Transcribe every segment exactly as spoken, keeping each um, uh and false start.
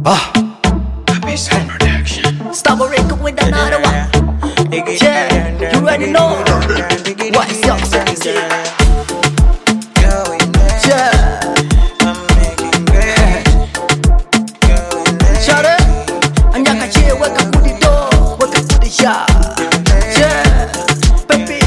Ah, Episode Production. Stop a record with another one. Yeah, you already know. What's up, sexy? Yeah. Shut it. Anyaka che weka kudi do, weka kudi sha. Yeah, baby.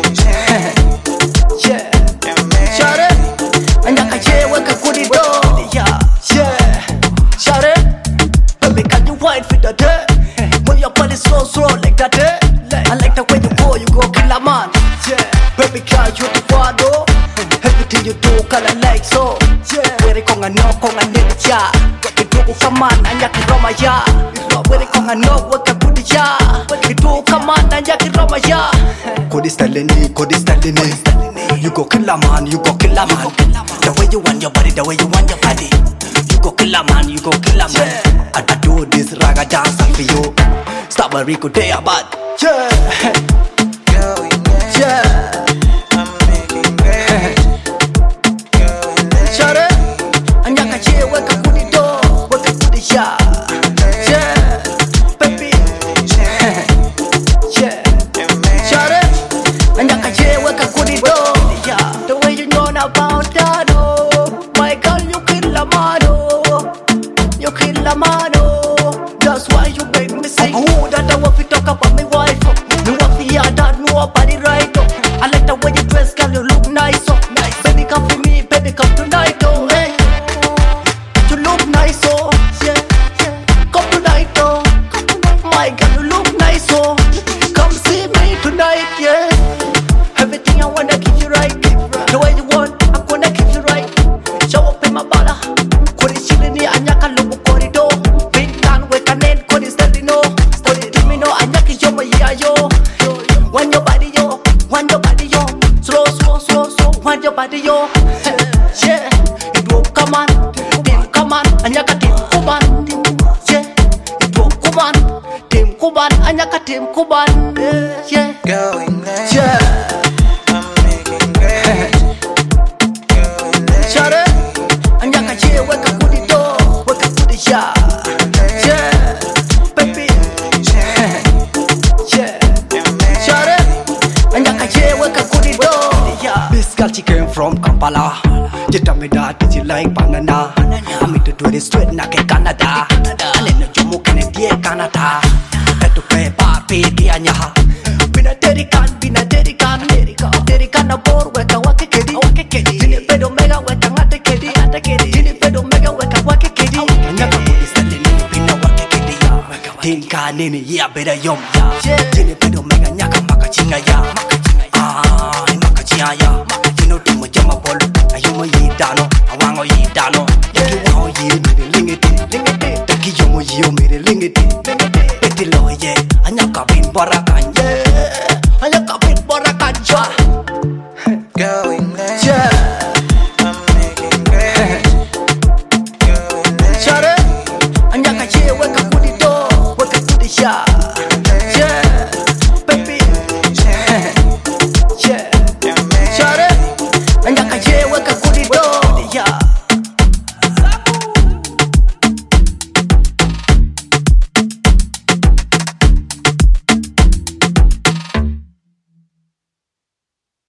Yeah. Shut it. Anyaka che weka kudi do. Yeah, yeah. Shut it. Baby, can you wine for the day? Move your body slow, slow like that, eh? I like the way you go, you go kill a man. Yeah, baby, girl, you the father. Everything you do, kinda like so. Yeah, where it konga no, konga nigga cha. You do come on, and ya ki roma ya. Where it konga no, where ka budi ya. You do come on, and ya ki roma ya. Kodi stalini, kodi stalini. You go kill a man, you go kill a man. The way you want your body, the way you want your body. You go kill a man, you go kill a man. I, I do this raga dance for you. Stop a Rico day about. Yeah, yeah. Shut it. Anyaka che weka kudi do, weka kudi sha. Yeah, baby. Yeah. Shut it. Anyaka che weka kudi do. Yeah, the way you know about that, oh. My girl, you kill a man, oh. You kill a man, oh. That's why you make me sing. Who that I want to talk about my wife, oh. Me want to hear that nobody right, oh. I like the way you dress, girl, you look nice, oh. Nice. Baby, come for me, baby, come tonight, oh. Hey, you look nice, oh. Yeah, yeah. Come tonight, oh. My girl, you look nice, oh. Come see me tonight, yeah. Everything I wanna give you right. The way you want, I'm gonna give you right. Show up in my bala. Kodi chilini anyaka lubu corridor. Big can we can end kodi steady no. Kodi timi no anyaki yo maya yo. Want your body yo, want your body yo. Slow, slow, slow, slow. Want your body yo. Yeah, it will come on, team come on, anyaka team kuban. Yeah, it will come on, team kuban, anyaka team kuban. Yeah, Going there. yeah. I'm making great. Going there. Shut it. Anyaka che weka kudi do, weka kudi sha. Yeah, baby. Yeah. Shut it. Anyaka che weka kudi do. Yeah. This girl, she came from Kampala. You tell me that you like banana. I mean to do this straight na ke Canada. And in the Jomo Kennedy Canada. That to pay papi dia nyaha. Bina terikan, bina terikan, terikan na bor weka wake kedi, wake kedi. Jini pedo mega weka ngate kedi, ngate kedi. Jini pedo mega weka wake kedi. Anyaka kodi stalini, pina wake kedi ya. Tinka nini ya beda yom ya. Jini pedo mega nyaka makachinga ya. Ah, makachinga ya.